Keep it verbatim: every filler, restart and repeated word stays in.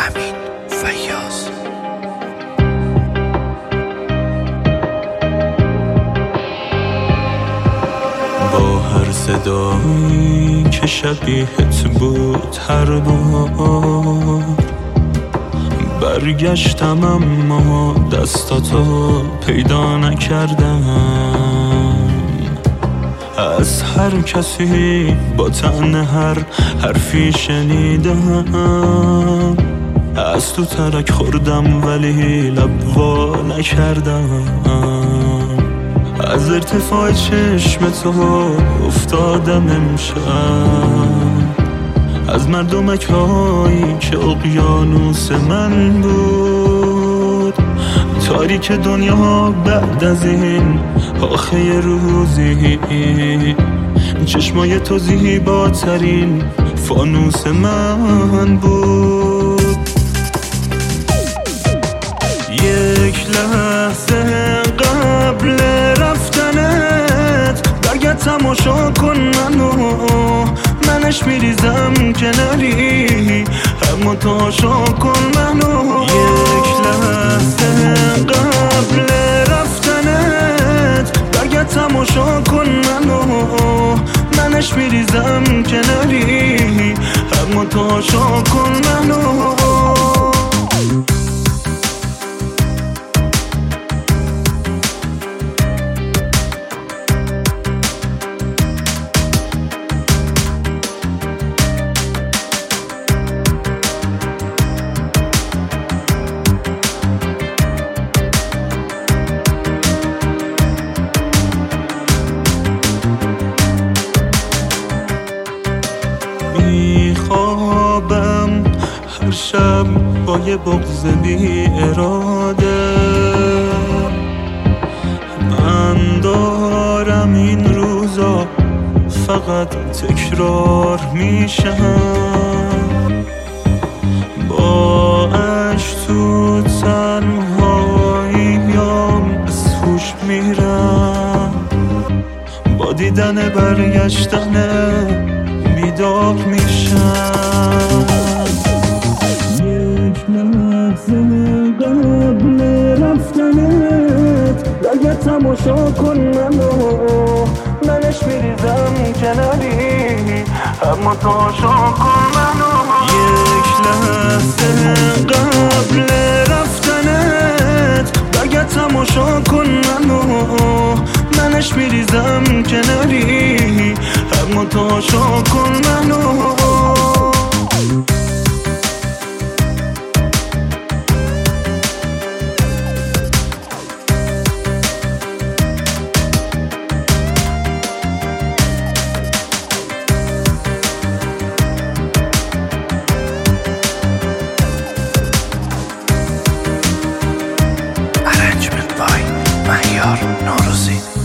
امین فیاض. با هر صدایی که شبیهت بود هر بار برگشتم، اما دستاتو پیدا نکردم. از هر کسی با طعن هر حرفی شنیدم، از تو ترک خوردم ولی لب وا نکردم. از ارتفاع چشم تو افتادم امشب، از مردمک هایی که اقیانوس من بود. تاریک دنیا بعد از این آخه روزی، چشمای تو زیباترین فانوس من بود. یک لحظه قبل رفتنت برگرد تماشا کن منو، منش میریزم کناری، اما تماشا کن منو. یک لحظه قبل رفتنت برگرد تماشا کن منو، منش میریزم کناری، اما تماشا کن منو. میخوابم هر شب با یه بغض بی اراده، من دارم این روزا فقط تکرار میشم. با عشق تو تنهاییام از هوش میرم، با دیدن برگشتن بیدار میشم. یک لحظه قبل رفتنت برگرد تماشا کن منو، منش میریزم کناری، اما تماشا کن منو. یک لحظه قبل رفتنت برگرد تماشا کن منو، منش میریزم کناری، اما تماشا کن منو. Arrangement by مهیار نوروزی.